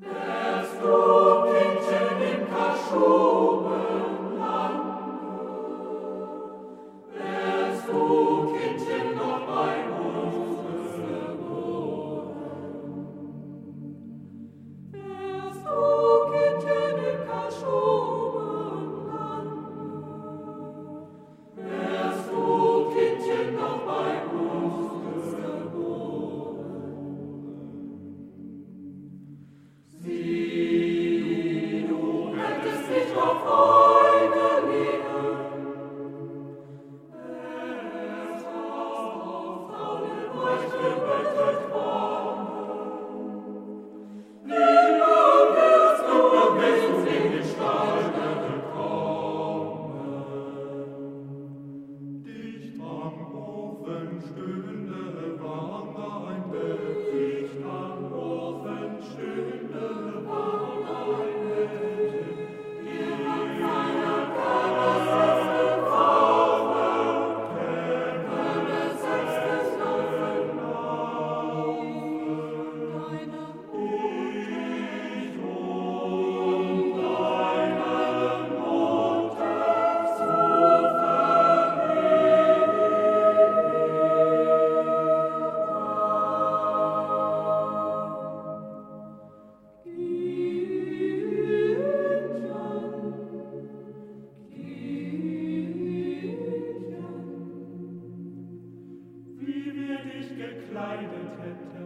Wärst du Kindchen im Kaschubenland, wärst du Kindchen noch bei uns geboren, wärst du Kindchen im Kaschubenland, wärst du Kindchen noch bei uns geboren. Sieh, du hättest dich auf Freude lieben, es auf Frauenreich gebettet worden. Lieber wirst du erwähnt in den Stall gekommen. Dicht am Ofen stünde war dein Bett, dicht am Ofen stünde war dein Bett. Die Feier Körper setzt es laufen deine ich und deine Mutter zu wie wir dich gekleidet hätten,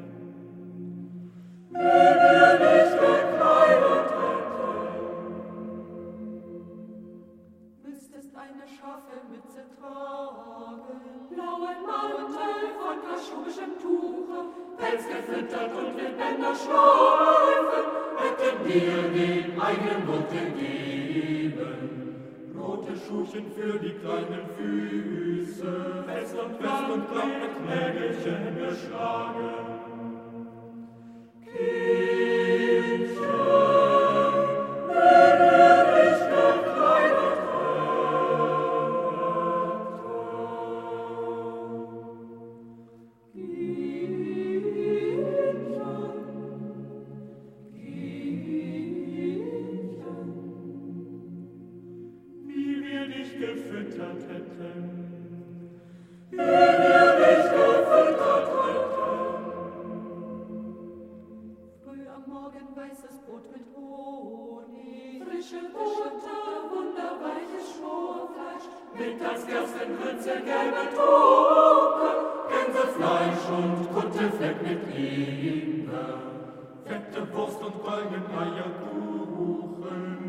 müsstest eine Schaffelmütze tragen, blauen Mantel von kaschubischem Tuche, Pelz gefüttert und mit Bänder Schleifen, hätten dir den eigenen Mund gegeben. Rote Schuhchen für die kleinen Füße, West und kleine Knägelchen geschlagen. Kindchen, wenn wir dich gekleidet wie wir dich gefüttert hätten, Früh am Morgen weißes Brot mit Honig, frische Butter, wunderweiches Schmorfleisch, mittags Gerstengrütze, gelbe Toke, Gänsefleisch und Kuttefleck mit Ingwer, fette Wurst und Galgen, Eierkuchen,